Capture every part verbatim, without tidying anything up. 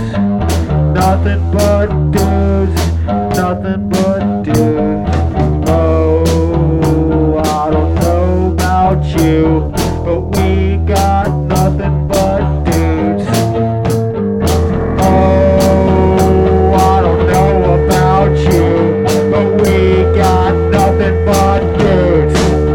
Nothing but dudes, nothing but dudes. Oh, I don't know about you, but we got nothing but dudes. Oh, I don't know about you, but we got nothing but dudes.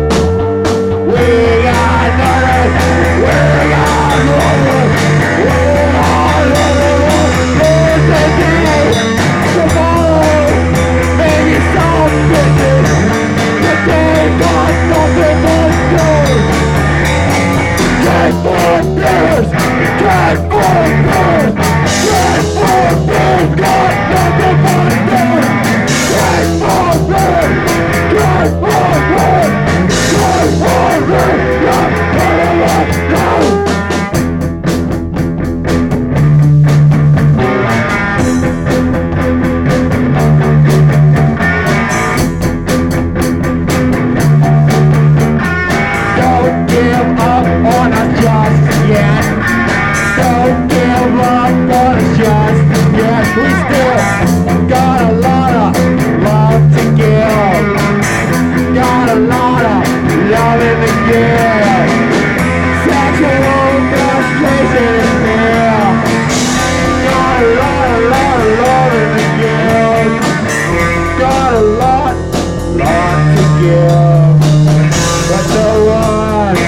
We got nothing, we got nothing, we got nothing but dudes. Tomorrow, maybe some bitches, but they got nothing but dudes. Get more beers, get more beers, get more beers, got nothing but dudes. Get more beers, get more beers, get more beers, got nothing but dudes. Don't give up on us just yet. Don't give up on us just yet. We still got a lot of love to give. Got a lot of loving to give. Sexual frustration is here. Got a lot, a lot of loving to give. Got a lot, lot to give. But no one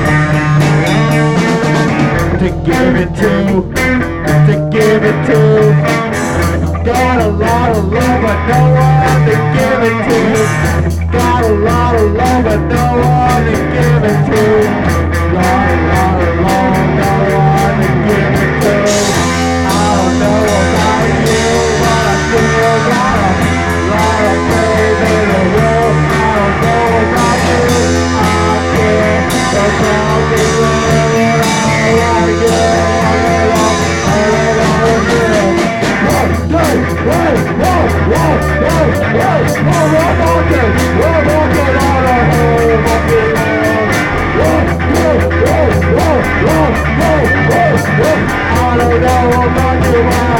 to give it to, to give it to. Got a lot of love, but no one to give it to. Got a lot of love, but no one to give it to. Got a lot of love, no one to give it to. I don't know about you, but I still got a lot of faith in the world. I don't know about you, I care about the world. I wanna get along, I wanna get. One, two, three, whoa, whoa, whoa, whoa, whoa, we're walking, we're walking on a whole fucking world. One, two, whoa, whoa, whoa, whoa, whoa, whoa, whoa. I don't know about you,